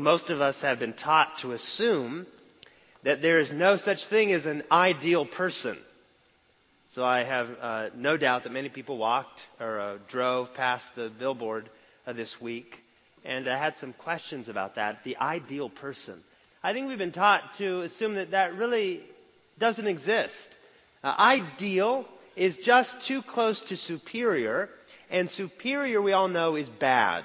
Well, most of us have been taught to assume that there is no such thing as an ideal person. So I have no doubt that many people walked or drove past the billboard this week, and I had some questions about that, the ideal person. I think we've been taught to assume that that really doesn't exist. Ideal is just too close to superior, and superior, we all know, is bad.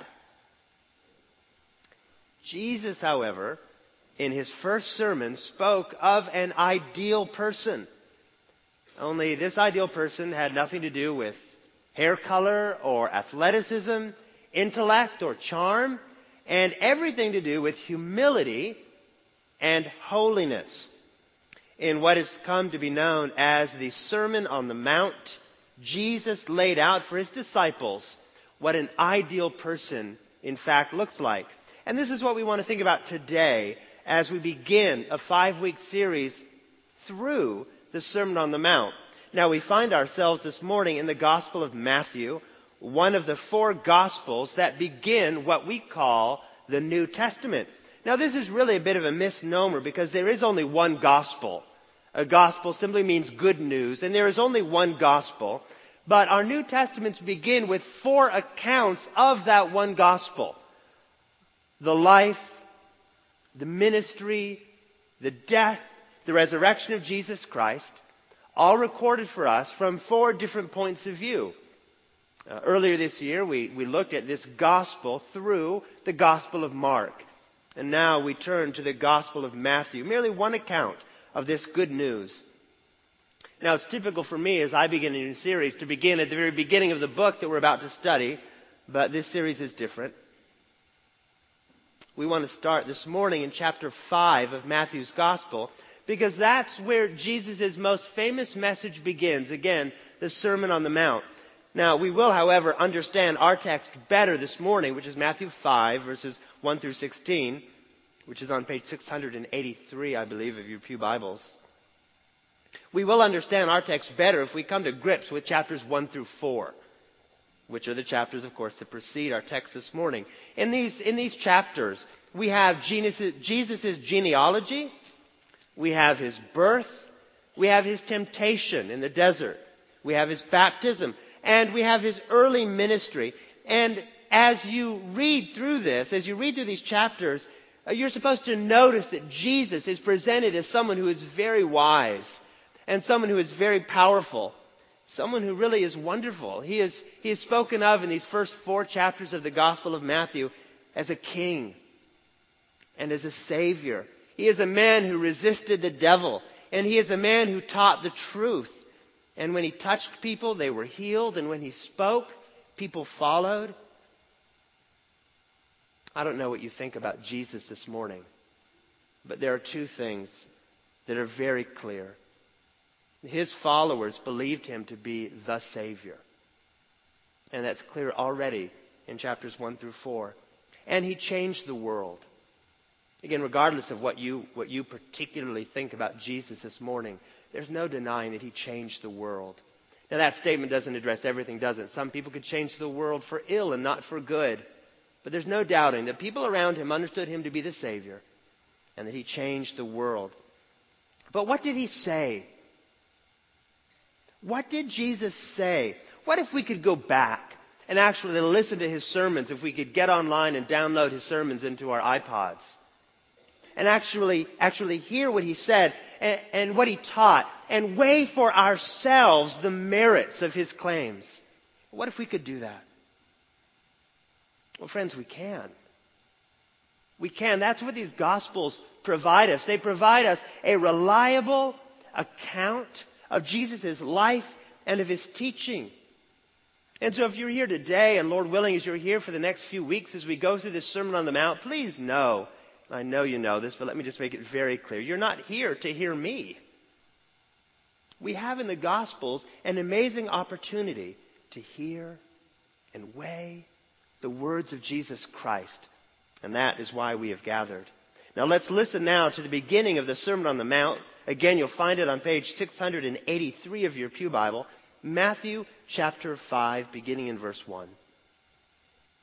Jesus, however, in his first sermon, spoke of an ideal person. Only this ideal person had nothing to do with hair color or athleticism, intellect or charm, and everything to do with humility and holiness. In what has come to be known as the Sermon on the Mount, Jesus laid out for his disciples what an ideal person in fact looks like. And this is what we want to think about today as we begin a 5-week series through the Sermon on the Mount. Now, we find ourselves this morning in the Gospel of Matthew, one of the 4 Gospels that begin what we call the New Testament. Now, this is really a bit of a misnomer because there is only one Gospel. A Gospel simply means good news, and there is only one Gospel. But our New Testaments begin with 4 accounts of that one Gospel. The life, the ministry, the death, the resurrection of Jesus Christ, all recorded for us from 4 different points of view. Earlier this year, we looked at this gospel through the Gospel of Mark. And now we turn to the Gospel of Matthew, merely one account of this good news. Now, it's typical for me as I begin a new series to begin at the very beginning of the book that we're about to study, but this series is different. We want to start this morning in chapter 5 of Matthew's Gospel, because that's where Jesus' most famous message begins. Again, the Sermon on the Mount. Now, we will, however, understand our text better this morning, which is Matthew 5, verses 1 through 16, which is on page 683, I believe, of your pew Bibles. We will understand our text better if we come to grips with chapters 1 through 4, which are the chapters, of course, that precede our text this morning. In these chapters, we have Jesus' genealogy, we have his birth, we have his temptation in the desert, we have his baptism, and we have his early ministry. And as you read through this, as you read through these chapters, you're supposed to notice that Jesus is presented as someone who is very wise and someone who is very powerful. Someone who really is wonderful. He is spoken of in these first 4 chapters of the Gospel of Matthew as a king and as a savior. He is a man who resisted the devil, and he is a man who taught the truth. And when he touched people, they were healed, and when he spoke, people followed. I don't know what you think about Jesus this morning, but there are 2 things that are very clear. His followers believed him to be the Savior. And that's clear already in chapters 1 through 4. And he changed the world. Again, regardless of what you particularly think about Jesus this morning, there's no denying that he changed the world. Now, that statement doesn't address everything, does it? Some people could change the world for ill and not for good. But there's no doubting that people around him understood him to be the Savior and that he changed the world. But what did he say? What did Jesus say? What if we could go back and actually listen to his sermons, if we could get online and download his sermons into our iPods and actually hear what he said and what he taught and weigh for ourselves the merits of his claims? What if we could do that? Well, friends, we can. We can. That's what these Gospels provide us. They provide us a reliable account of Jesus' life and of his teaching. And so if you're here today, and Lord willing, as you're here for the next few weeks as we go through this Sermon on the Mount, please know, I know you know this, but let me just make it very clear. You're not here to hear me. We have in the Gospels an amazing opportunity to hear and weigh the words of Jesus Christ. And that is why we have gathered. Now let's listen now to the beginning of the Sermon on the Mount. Again, you'll find it on page 683 of your pew Bible. Matthew chapter 5, beginning in verse 1.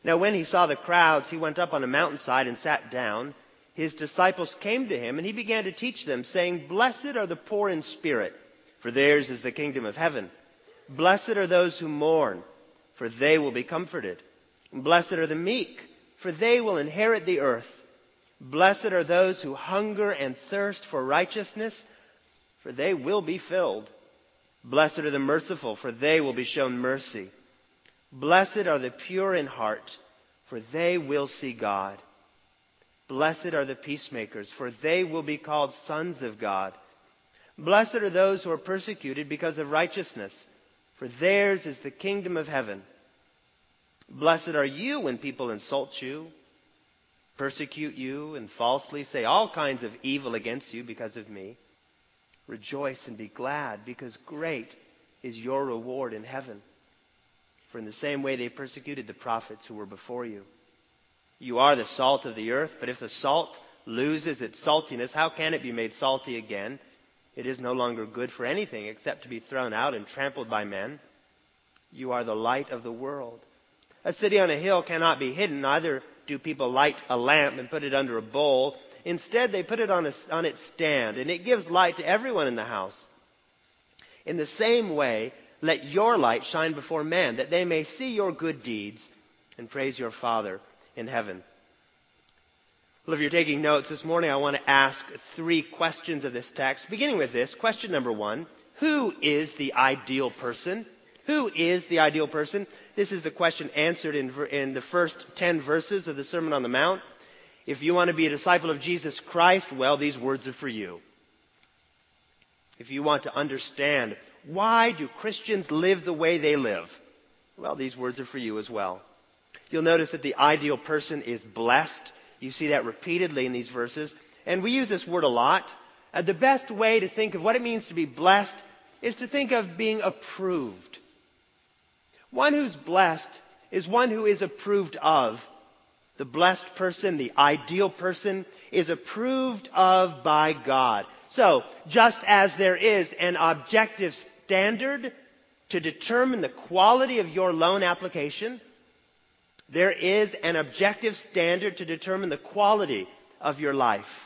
Now when he saw the crowds, he went up on a mountainside and sat down. His disciples came to him, and he began to teach them, saying, Blessed are the poor in spirit, for theirs is the kingdom of heaven. Blessed are those who mourn, for they will be comforted. Blessed are the meek, for they will inherit the earth. Blessed are those who hunger and thirst for righteousness, for they will be filled. Blessed are the merciful, for they will be shown mercy. Blessed are the pure in heart, for they will see God. Blessed are the peacemakers, for they will be called sons of God. Blessed are those who are persecuted because of righteousness, for theirs is the kingdom of heaven. Blessed are you when people insult you, persecute you, and falsely say all kinds of evil against you because of me. Rejoice and be glad, because great is your reward in heaven. For in the same way they persecuted the prophets who were before you. You are the salt of the earth, but if the salt loses its saltiness, how can it be made salty again? It is no longer good for anything except to be thrown out and trampled by men. You are the light of the world. A city on a hill cannot be hidden, neither do people light a lamp and put it under a bowl. Instead, they put it on its stand, and it gives light to everyone in the house. In the same way, let your light shine before men, that they may see your good deeds and praise your Father in heaven. Well, if you're taking notes this morning, I want to ask 3 questions of this text, beginning with this. Question number 1, who is the ideal person? Who is the ideal person? This is the question answered in the first 10 verses of the Sermon on the Mount. If you want to be a disciple of Jesus Christ, well, these words are for you. If you want to understand why do Christians live the way they live, well, these words are for you as well. You'll notice that the ideal person is blessed. You see that repeatedly in these verses. And we use this word a lot. The best way to think of what it means to be blessed is to think of being approved. One who's blessed is one who is approved of. The blessed person, the ideal person, is approved of by God. So, just as there is an objective standard to determine the quality of your loan application, there is an objective standard to determine the quality of your life.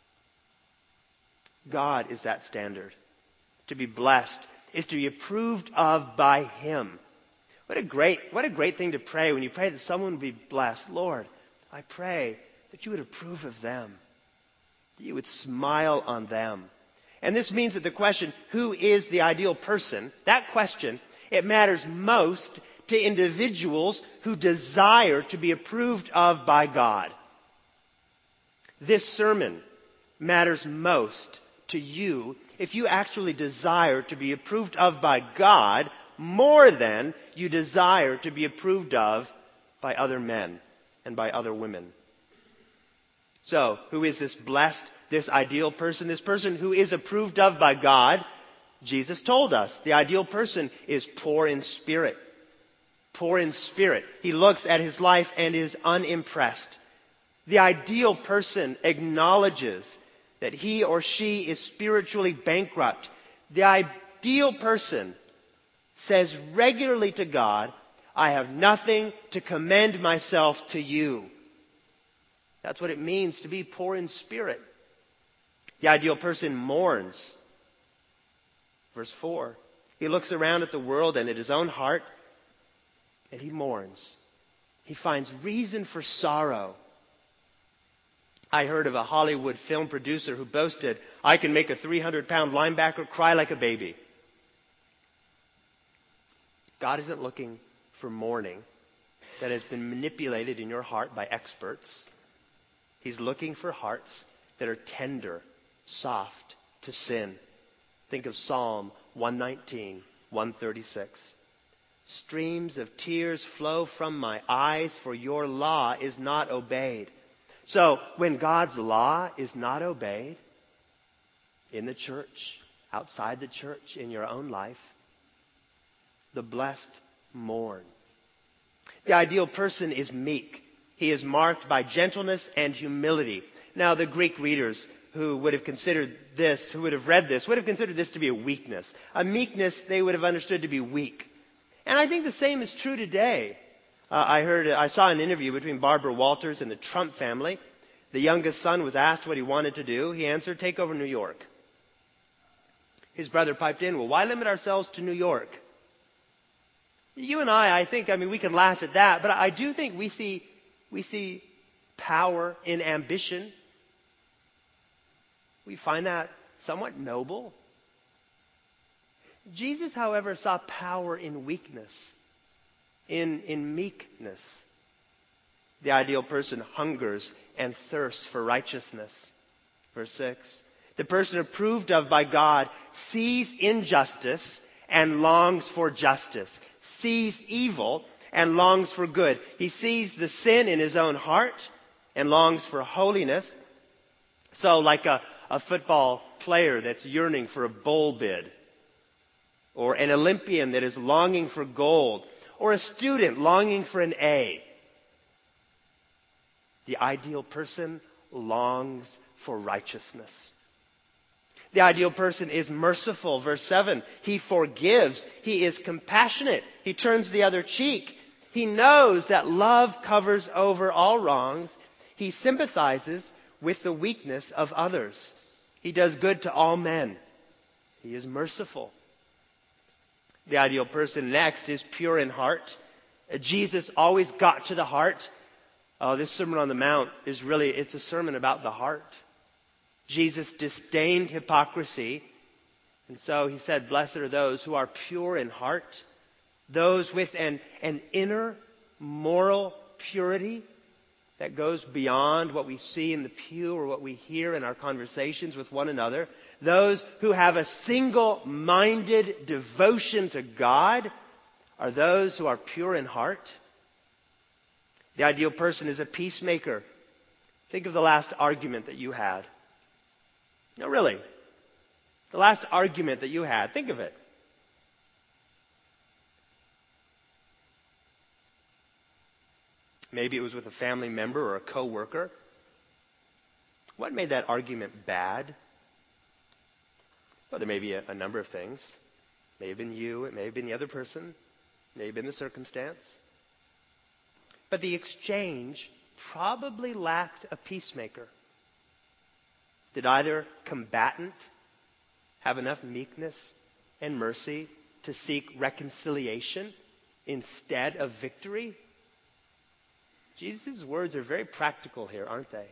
God is that standard. To be blessed is to be approved of by Him. What a great thing to pray when you pray that someone would be blessed. Lord, I pray that you would approve of them, that you would smile on them. And this means that the question, who is the ideal person, that question, it matters most to individuals who desire to be approved of by God. This sermon matters most to you if you actually desire to be approved of by God more than you desire to be approved of by other men and by other women. So, who is this blessed, this ideal person, this person who is approved of by God? Jesus told us the ideal person is poor in spirit. Poor in spirit. He looks at his life and is unimpressed. The ideal person acknowledges that he or she is spiritually bankrupt. The ideal person says regularly to God, I have nothing to commend myself to you. That's what it means to be poor in spirit. The ideal person mourns. Verse 4. He looks around at the world and at his own heart, and he mourns. He finds reason for sorrow. I heard of a Hollywood film producer who boasted, I can make a 300-pound linebacker cry like a baby. God isn't looking for mourning that has been manipulated in your heart by experts. He's looking for hearts that are tender, soft to sin. Think of Psalm 119, 136. Streams of tears flow from my eyes, for your law is not obeyed. So, when God's law is not obeyed, in the church, outside the church, in your own life, the blessed mourn. The ideal person is meek. He is marked by gentleness and humility. Now, the Greek readers who would have considered this, who would have read this, would have considered this to be a weakness. A meekness they would have understood to be weak. And I think the same is true today. I saw an interview between Barbara Walters and the Trump family. The youngest son was asked what he wanted to do. He answered, take over New York. His brother piped in, well, why limit ourselves to New York? You and I think, we can laugh at that, but I do think we see power in ambition. We find that somewhat noble. Jesus, however, saw power in weakness, in meekness. The ideal person hungers and thirsts for righteousness. Verse 6. The person approved of by God sees injustice and longs for justice, sees evil and longs for good. He sees the sin in his own heart and longs for holiness. So like a football player that's yearning for a bowl bid, or an Olympian that is longing for gold, or a student longing for an A. The ideal person longs for righteousness. The ideal person is merciful. Verse 7, he forgives. He is compassionate. He turns the other cheek. He knows that love covers over all wrongs. He sympathizes with the weakness of others. He does good to all men. He is merciful. The ideal person next is pure in heart. Jesus always got to the heart. Oh, this Sermon on the Mount it's a sermon about the heart. Jesus disdained hypocrisy. And so he said, blessed are those who are pure in heart. Those with an inner moral purity that goes beyond what we see in the pew or what we hear in our conversations with one another. Those who have a single-minded devotion to God are those who are pure in heart. The ideal person is a peacemaker. Think of the last argument that you had. No, really. The last argument that you had. Think of it. Maybe it was with a family member or a coworker. What made that argument bad? Well, there may be a number of things. It may have been you. It may have been the other person. It may have been the circumstance. But the exchange probably lacked a peacemaker. Did either combatant have enough meekness and mercy to seek reconciliation instead of victory? Jesus' words are very practical here, aren't they?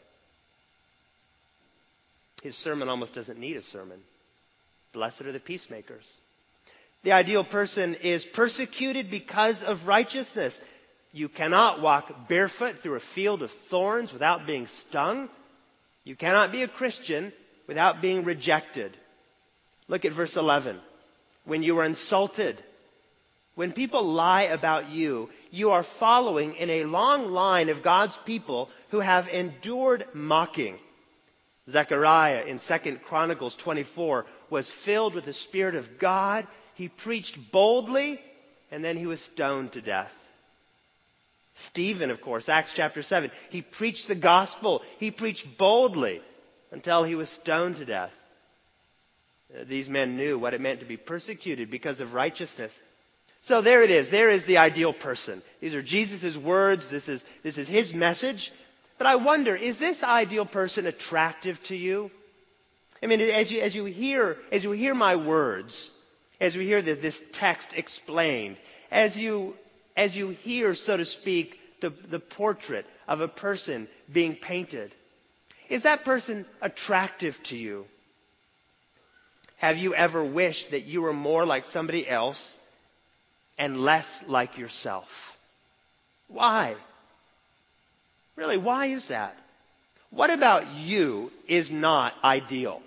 His sermon almost doesn't need a sermon. Blessed are the peacemakers. The ideal person is persecuted because of righteousness. You cannot walk barefoot through a field of thorns without being stung. You cannot be a Christian without being rejected. Look at verse 11. When you are insulted, when people lie about you, you are following in a long line of God's people who have endured mocking. Zechariah in 2 Chronicles 24 was filled with the Spirit of God. He preached boldly, and then he was stoned to death. Stephen, of course, Acts chapter 7, he preached the gospel. He preached boldly until he was stoned to death. These men knew what it meant to be persecuted because of righteousness. So there it is. There is the ideal person. These are Jesus' words. This is his message. But I wonder, is this ideal person attractive to you? I mean, as you hear my words, as we hear this text explained, as you hear, so to speak, the portrait of a person being painted, is that person attractive to you? Have you ever wished that you were more like somebody else and less like yourself? Why? Really, why is that? What about you is not ideal?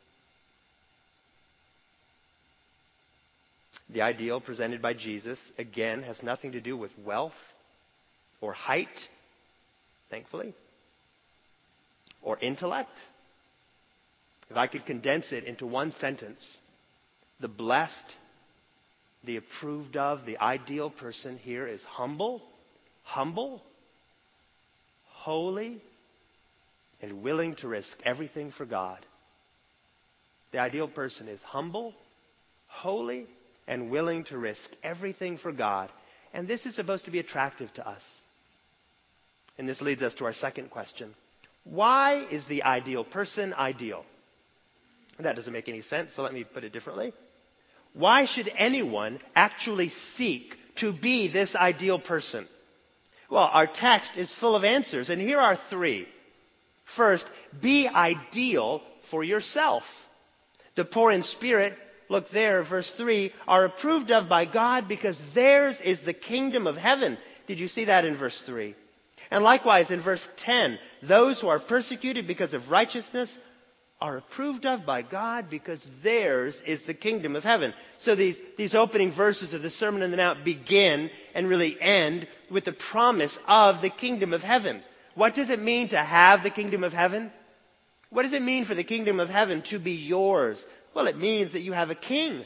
The ideal presented by Jesus, again, has nothing to do with wealth or height, thankfully, or intellect. If I could condense it into one sentence, the blessed, the approved of, the ideal person here is humble, holy, and willing to risk everything for God. The ideal person is humble, holy, and willing to risk everything for God. And this is supposed to be attractive to us. And this leads us to our second question. Why is the ideal person ideal? That doesn't make any sense, so let me put it differently. Why should anyone actually seek to be this ideal person? Well, our text is full of answers, and here are three. First, be ideal for yourself. The poor in spirit, look there, verse 3, are approved of by God because theirs is the kingdom of heaven. Did you see that in verse 3? And likewise in verse 10, those who are persecuted because of righteousness are approved of by God because theirs is the kingdom of heaven. So these opening verses of the Sermon on the Mount begin and really end with the promise of the kingdom of heaven. What does it mean to have the kingdom of heaven? What does it mean for the kingdom of heaven to be yours? Well, it means that you have a king,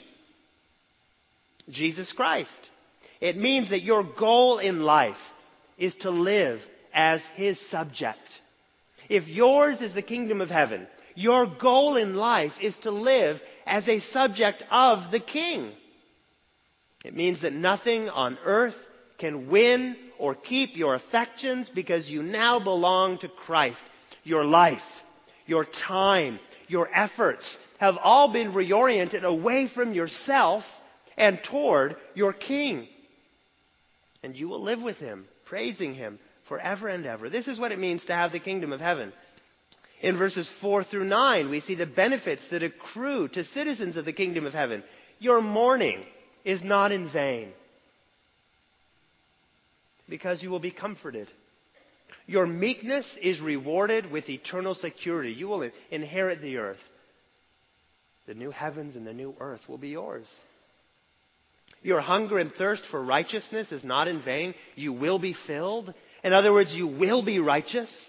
Jesus Christ. It means that your goal in life is to live as his subject. If yours is the kingdom of heaven, your goal in life is to live as a subject of the king. It means that nothing on earth can win or keep your affections because you now belong to Christ. Your life, your time, your efforts have all been reoriented away from yourself and toward your king. And you will live with him, praising him forever and ever. This is what it means to have the kingdom of heaven. In verses 4 through 9, we see the benefits that accrue to citizens of the kingdom of heaven. Your mourning is not in vain because you will be comforted. Your meekness is rewarded with eternal security. You will inherit the earth. The new heavens and the new earth will be yours. Your hunger and thirst for righteousness is not in vain. You will be filled. In other words, you will be righteous.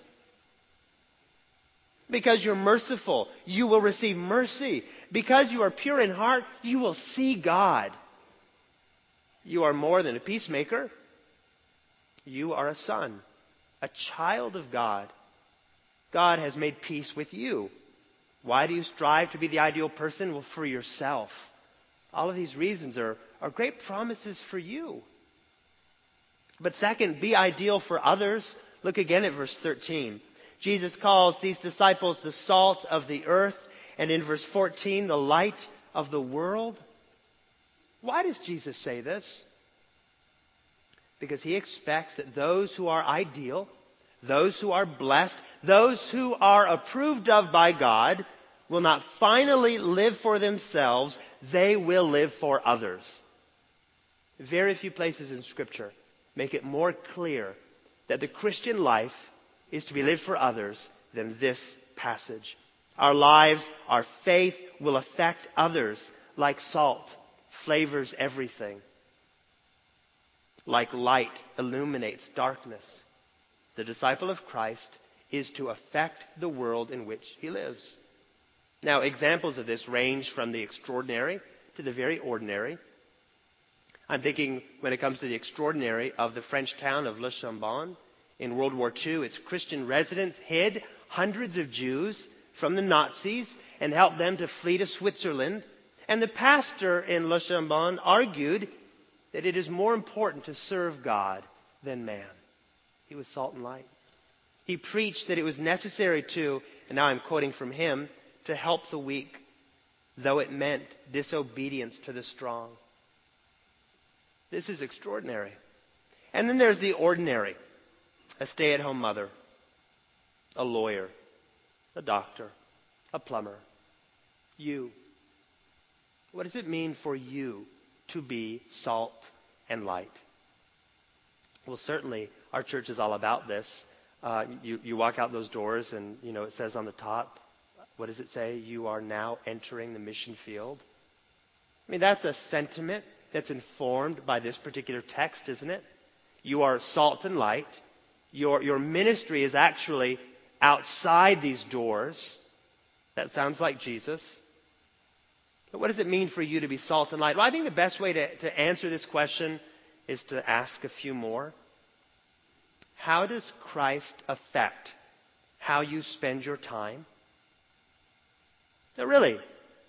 Because you're merciful, you will receive mercy. Because you are pure in heart, you will see God. You are more than a peacemaker. You are a son, a child of God. God has made peace with you. Why do you strive to be the ideal person? Well, for yourself. All of these reasons are great promises for you. But second, be ideal for others. Look again at verse 13. Jesus calls these disciples the salt of the earth, and in verse 14, the light of the world. Why does Jesus say this? Because he expects that those who are ideal, those who are blessed, those who are approved of by God, will not finally live for themselves, they will live for others. Very few places in Scripture make it more clear that the Christian life is to be lived for others than this passage. Our lives, our faith will affect others like salt flavors everything. Like light illuminates darkness. The disciple of Christ is to affect the world in which he lives. Now, examples of this range from the extraordinary to the very ordinary. I'm thinking, when it comes to the extraordinary, of the French town of Le Chambon. In World War II, its Christian residents hid hundreds of Jews from the Nazis and helped them to flee to Switzerland. And the pastor in Le Chambon argued that it is more important to serve God than man. He was salt and light. He preached that it was necessary to, and now I'm quoting from him, to help the weak, though it meant disobedience to the strong. This is extraordinary. And then there's the ordinary. A stay-at-home mother, a lawyer, a doctor, a plumber. You. What does it mean for you to be salt and light? Well, certainly our church is all about this. You walk out those doors and, it says on the top, what does it say? You are now entering the mission field. I mean, that's a sentiment that's informed by this particular text, isn't it? You are salt and light. Your ministry is actually outside these doors. That sounds like Jesus. But what does it mean for you to be salt and light? Well, I think the best way to answer this question is to ask a few more. How does Christ affect how you spend your time? Now, really,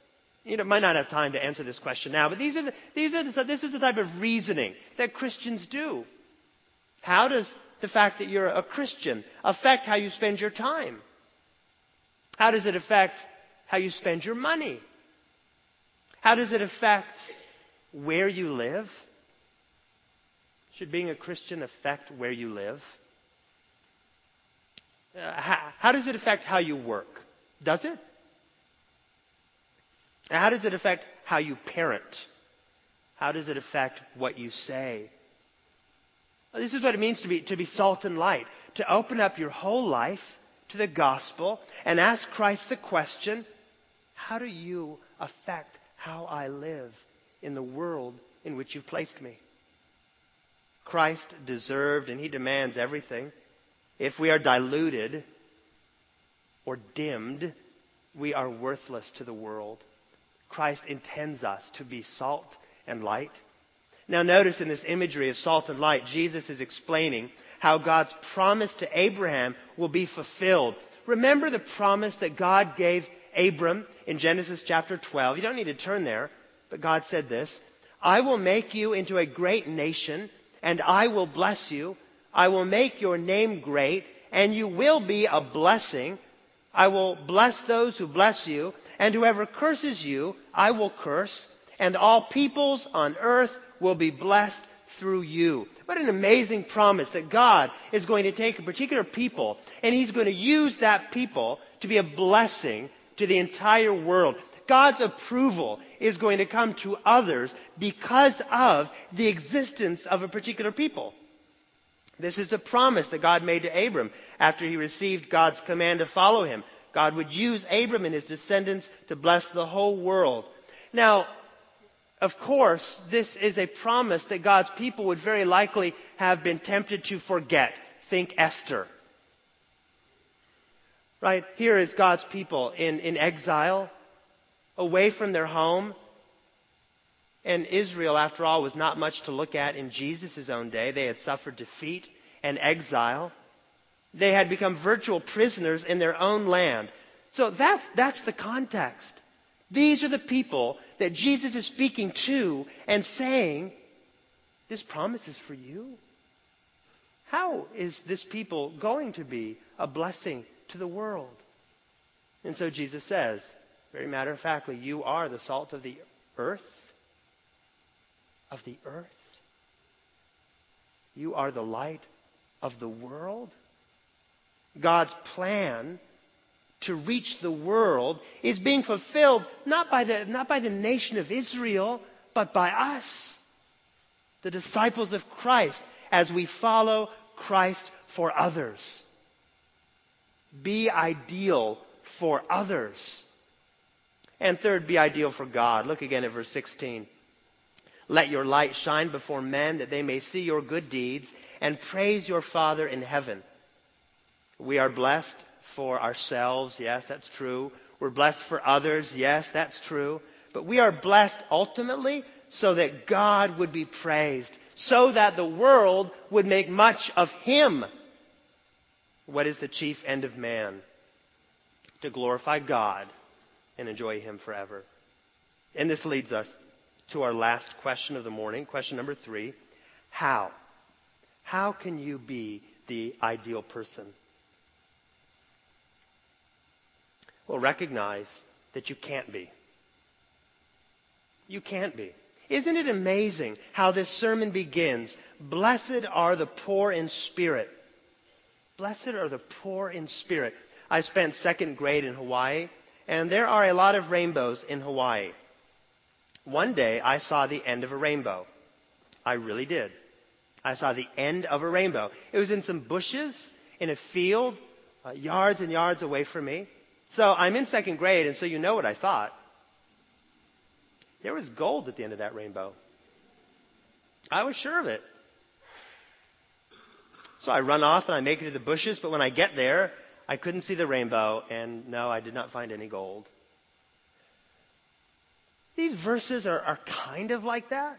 You might not have time to answer this question now, but this is the type of reasoning that Christians do. How does the fact that you're a Christian affect how you spend your time? How does it affect how you spend your money? How does it affect where you live? Should being a Christian affect where you live? How does it affect how you work? Does it? How does it affect how you parent? How does it affect what you say? Well, this is what it means to be salt and light. To open up your whole life to the gospel and ask Christ the question, how do you affect how I live in the world in which you've placed me? Christ deserved and he demands everything. If we are diluted or dimmed, we are worthless to the world. Christ intends us to be salt and light. Now notice in this imagery of salt and light, Jesus is explaining how God's promise to Abraham will be fulfilled. Remember the promise that God gave Abram in Genesis chapter 12. You don't need to turn there, but God said this, I will make you into a great nation, and I will bless you. I will make your name great, and you will be a blessing. I will bless those who bless you, and whoever curses you, I will curse, and all peoples on earth will be blessed through you. What an amazing promise that God is going to take a particular people, and he's going to use that people to be a blessing to the entire world. God's approval is going to come to others because of the existence of a particular people. This is the promise that God made to Abram after he received God's command to follow him. God would use Abram and his descendants to bless the whole world. Now, of course, this is a promise that God's people would very likely have been tempted to forget. Think Esther. Right? Here is God's people in exile, away from their home. And Israel, after all, was not much to look at in Jesus' own day. They had suffered defeat and exile. They had become virtual prisoners in their own land. So that's the context. These are the people that Jesus is speaking to and saying, this promise is for you. How is this people going to be a blessing to the world? And so Jesus says, very matter-of-factly, you are the salt of the earth. Of the earth. You are the light of the world. God's plan to reach the world is being fulfilled not by the nation of Israel, but by us, the disciples of Christ, as we follow Christ for others. Be ideal for others. And third, be ideal for God. Look again at verse 16. Let your light shine before men that they may see your good deeds and praise your Father in heaven. We are blessed for ourselves. Yes, that's true. We're blessed for others. Yes, that's true. But we are blessed ultimately so that God would be praised, so that the world would make much of him. What is the chief end of man? To glorify God and enjoy him forever. And this leads us to our last question of the morning, question number 3. How? How can you be the ideal person? Well, recognize that you can't be. You can't be. Isn't it amazing how this sermon begins? Blessed are the poor in spirit. Blessed are the poor in spirit. I spent second grade in Hawaii, and there are a lot of rainbows in Hawaii. One day, I saw the end of a rainbow. I really did. I saw the end of a rainbow. It was in some bushes in a field, yards and yards away from me. So I'm in second grade, and so you know what I thought. There was gold at the end of that rainbow. I was sure of it. So I run off and I make it to the bushes, but when I get there, I couldn't see the rainbow, and no, I did not find any gold. These verses are kind of like that.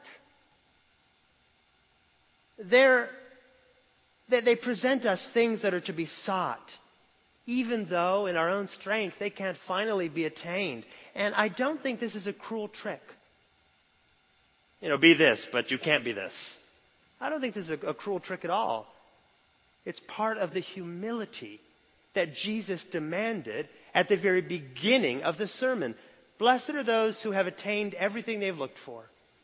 They present us things that are to be sought, even though in our own strength they can't finally be attained. And I don't think this is a cruel trick. Be this, but you can't be this. I don't think this is a cruel trick at all. It's part of the humility that Jesus demanded at the very beginning of the sermon. Blessed are those who have attained everything they've looked for.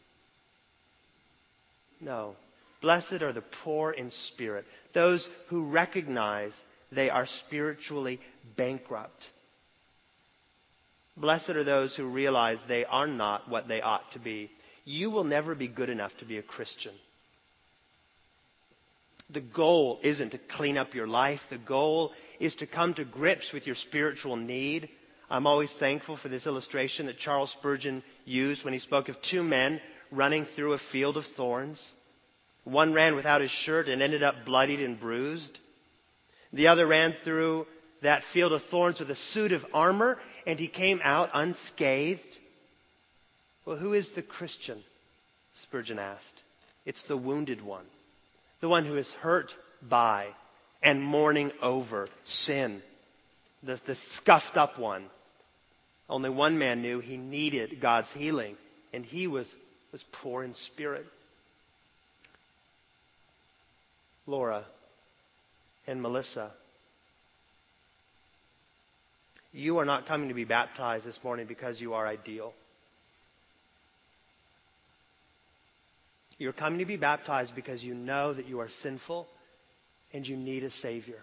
No. Blessed are the poor in spirit, those who recognize they are spiritually bankrupt. Blessed are those who realize they are not what they ought to be. You will never be good enough to be a Christian. The goal isn't to clean up your life. The goal is to come to grips with your spiritual need. I'm always thankful for this illustration that Charles Spurgeon used when he spoke of two men running through a field of thorns. One ran without his shirt and ended up bloodied and bruised. The other ran through that field of thorns with a suit of armor, and he came out unscathed. Well, who is the Christian? Spurgeon asked. It's the wounded one. The one who is hurt by and mourning over sin. The scuffed up one. Only one man knew he needed God's healing, and he was poor in spirit. Laura and Melissa, you are not coming to be baptized this morning because you are ideal. You're coming to be baptized because you know that you are sinful and you need a Savior.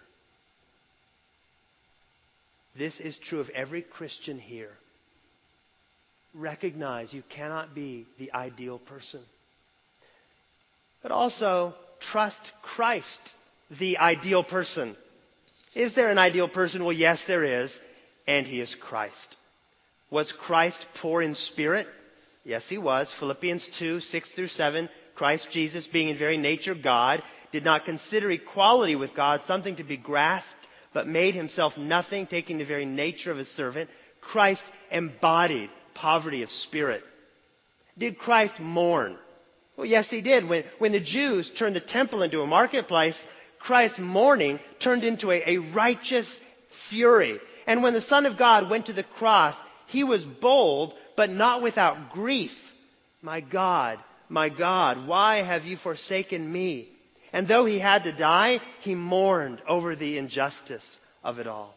This is true of every Christian here. Recognize you cannot be the ideal person. But also, trust Christ, the ideal person. Is there an ideal person? Well, yes, there is. And he is Christ. Was Christ poor in spirit? Yes, he was. Philippians 2, 6 through 7. Christ Jesus, being in very nature God, did not consider equality with God something to be grasped, but made himself nothing, taking the very nature of a servant. Christ embodied poverty of spirit. Did Christ mourn? Well, yes, he did. When the Jews turned the temple into a marketplace, Christ's mourning turned into a righteous fury. And when the Son of God went to the cross, he was bold, but not without grief. My God, why have you forsaken me? And though he had to die, he mourned over the injustice of it all.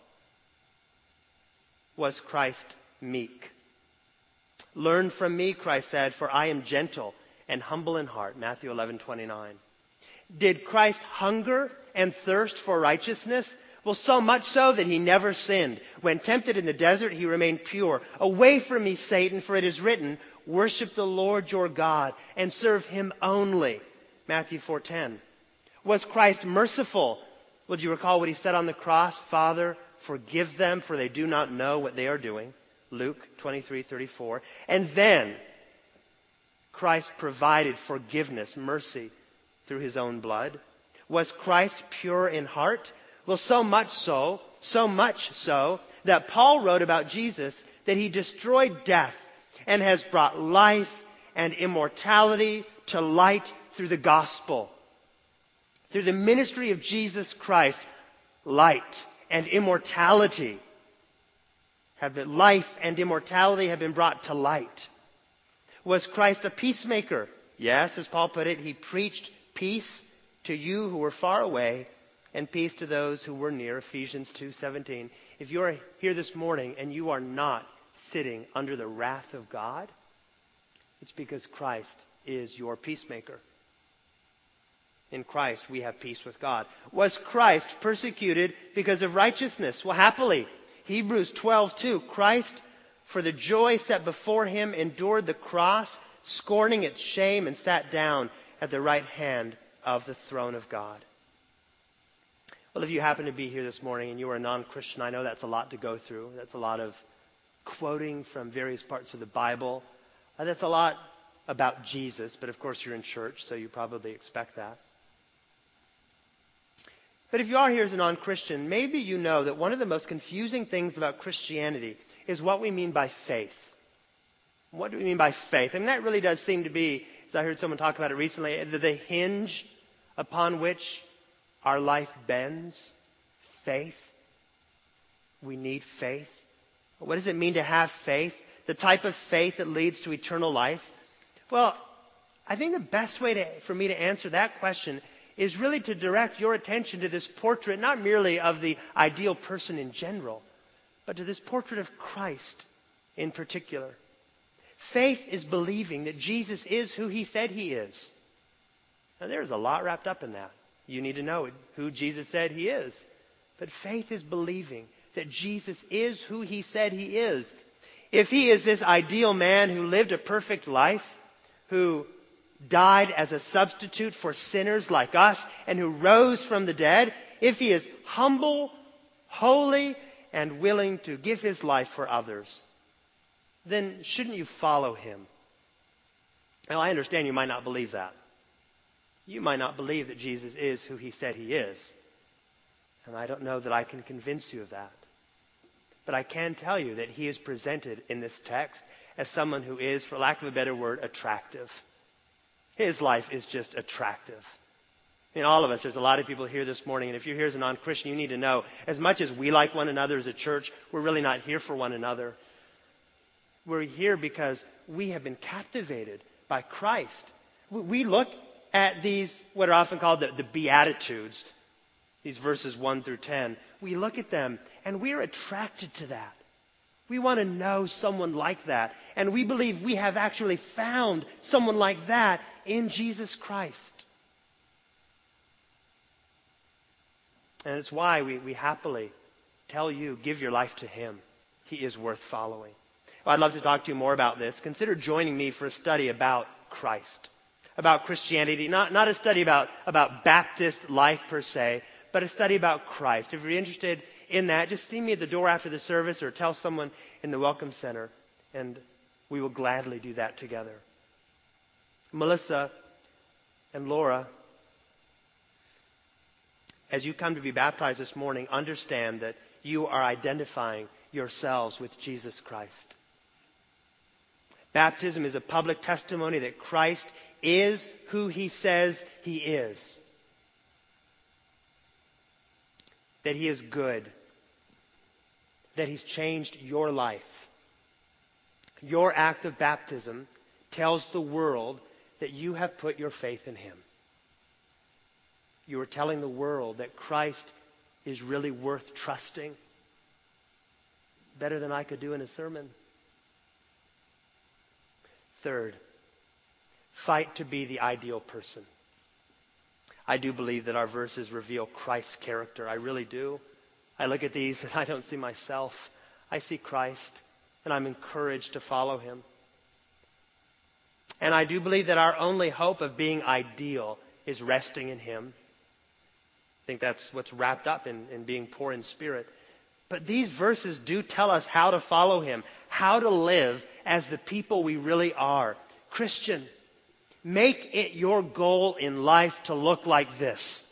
Was Christ meek? Learn from me, Christ said, for I am gentle and humble in heart. Matthew 11:29. Did Christ hunger and thirst for righteousness? Well, so much so that he never sinned. When tempted in the desert, he remained pure. Away from me, Satan, for it is written, worship the Lord your God and serve him only. Matthew 4:10. Was Christ merciful? Well, do you recall what he said on the cross? Father, forgive them, for they do not know what they are doing. Luke 23:34. And then Christ provided forgiveness, mercy through his own blood. Was Christ pure in heart? Well, so much so that Paul wrote about Jesus that he destroyed death and has brought life and immortality to light through the gospel. Through the ministry of Jesus Christ, life and immortality have been brought to light. Was Christ a peacemaker? Yes, as Paul put it, he preached peace to you who were far away and peace to those who were near. Ephesians 2:17. If you are here this morning and you are not sitting under the wrath of God, it's because Christ is your peacemaker. In Christ, we have peace with God. Was Christ persecuted because of righteousness? Well, happily. Hebrews 12:2. Christ, for the joy set before him, endured the cross, scorning its shame, and sat down at the right hand of the throne of God. Well, if you happen to be here this morning and you are a non-Christian, I know that's a lot to go through. That's a lot of quoting from various parts of the Bible. That's a lot about Jesus, but of course you're in church, so you probably expect that. But if you are here as a non-Christian, maybe you know that one of the most confusing things about Christianity is what we mean by faith. What do we mean by faith? I mean, that really does seem to be, as I heard someone talk about it recently, the hinge upon which our life bends. Faith. we need faith. What does it mean to have faith? The type of faith that leads to eternal life? Well, I think the best way for me to answer that question is really to direct your attention to this portrait, not merely of the ideal person in general, but to this portrait of Christ in particular. Faith is believing that Jesus is who he said he is. Now, there's a lot wrapped up in that. You need to know who Jesus said he is. But faith is believing that Jesus is who he said he is. If he is this ideal man who lived a perfect life, who died as a substitute for sinners like us, and who rose from the dead, if he is humble, holy, and willing to give his life for others, then shouldn't you follow him? Now, I understand you might not believe that. You might not believe that Jesus is who he said he is. And I don't know that I can convince you of that. But I can tell you that he is presented in this text as someone who is, for lack of a better word, attractive. His life is just attractive. In all of us, there's a lot of people here this morning, and if you're here as a non-Christian, you need to know, as much as we like one another as a church, we're really not here for one another. We're here because we have been captivated by Christ. We look at these, what are often called the Beatitudes, these verses 1 through 10. We look at them, and we're attracted to that. We want to know someone like that. And we believe we have actually found someone like that in Jesus Christ. And it's why we happily tell you, give your life to him. He is worth following. Well, I'd love to talk to you more about this. Consider joining me for a study about Christ, about Christianity. Not a study about Baptist life per se, but a study about Christ. If you're interested in that, just see me at the door after the service or tell someone in the Welcome Center, and we will gladly do that together. Melissa and Laura, as you come to be baptized this morning, understand that you are identifying yourselves with Jesus Christ. Baptism is a public testimony that Christ is who he says he is. That he is good. That he's changed your life. Your act of baptism tells the world that you have put your faith in him. You are telling the world that Christ is really worth trusting. Better than I could do in a sermon. Third, fight to be the ideal person. I do believe that our verses reveal Christ's character. I really do. I look at these and I don't see myself. I see Christ, and I'm encouraged to follow him. And I do believe that our only hope of being ideal is resting in him. I think that's what's wrapped up in being poor in spirit. But these verses do tell us how to follow him, how to live as the people we really are. Christian, make it your goal in life to look like this.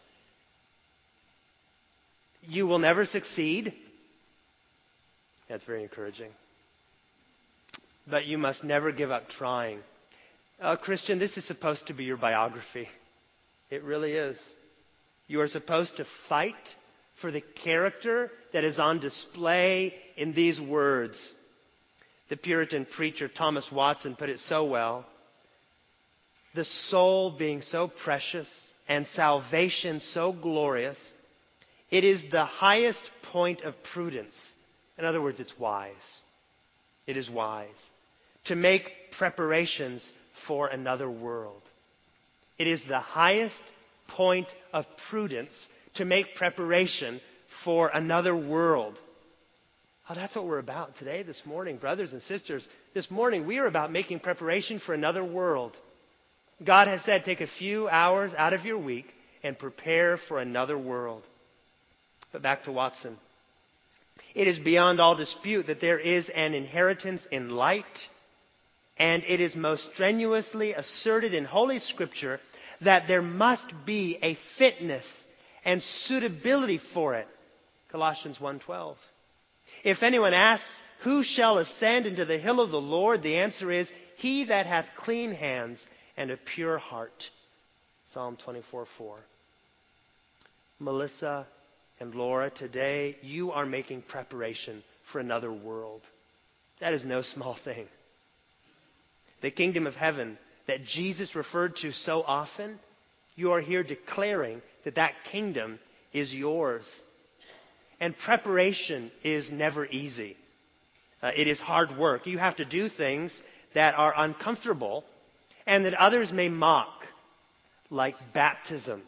You will never succeed. That's very encouraging. But you must never give up trying. Christian, this is supposed to be your biography. It really is. You are supposed to fight for the character that is on display in these words. The Puritan preacher Thomas Watson put it so well. The soul being so precious and salvation so glorious, it is the highest point of prudence. In other words, it's wise. It is wise to make preparations for another world. It is the highest point of prudence to make preparation for another world. Oh, that's what we're about today, this morning, brothers and sisters. This morning, we are about making preparation for another world. God has said, take a few hours out of your week and prepare for another world. But back to Watson. It is beyond all dispute that there is an inheritance in light, and it is most strenuously asserted in Holy Scripture that there must be a fitness and suitability for it. Colossians 1:12. If anyone asks, who shall ascend into the hill of the Lord? The answer is, he that hath clean hands and a pure heart. Psalm 24:4. Melissa and Laura, today you are making preparation for another world. That is no small thing. The kingdom of heaven that Jesus referred to so often, you are here declaring that that kingdom is yours. And preparation is never easy. It is hard work. You have to do things that are uncomfortable and that others may mock, like baptism.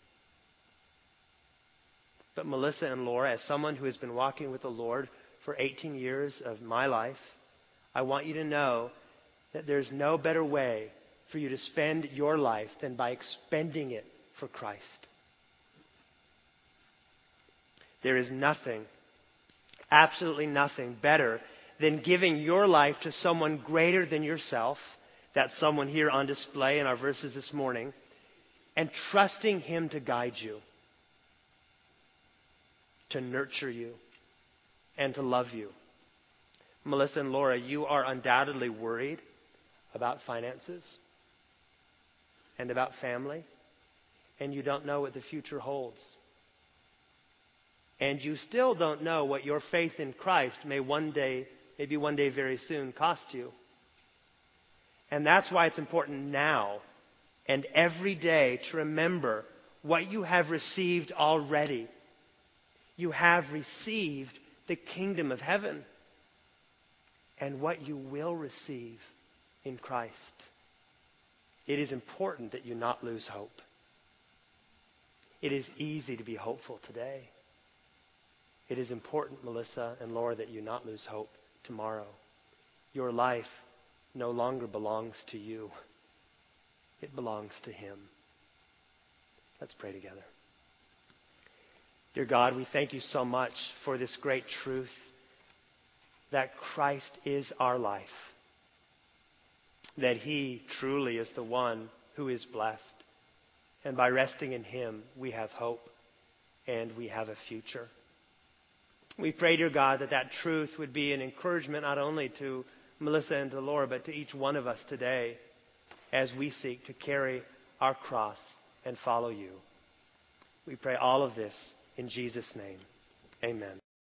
But Melissa and Laura, as someone who has been walking with the Lord for 18 years of my life, I want you to know that there's no better way for you to spend your life than by expending it for Christ. There is nothing, absolutely nothing better than giving your life to someone greater than yourself, that someone here on display in our verses this morning, and trusting him to guide you, to nurture you, and to love you. Melissa and Laura, you are undoubtedly worried about finances and about family, and you don't know what the future holds. And you still don't know what your faith in Christ maybe one day very soon cost you. And that's why it's important now and every day to remember what you have received already. You have received the kingdom of heaven and what you will receive in Christ. It is important that you not lose hope. It is easy to be hopeful today. It is important, Melissa and Laura, that you not lose hope tomorrow. Your life no longer belongs to you. It belongs to him. Let's pray together. Dear God, we thank you so much for this great truth that Christ is our life, that he truly is the one who is blessed. And by resting in him, we have hope and we have a future. We pray, dear God, that that truth would be an encouragement not only to Melissa and to Laura, but to each one of us today as we seek to carry our cross and follow you. We pray all of this in Jesus' name. Amen.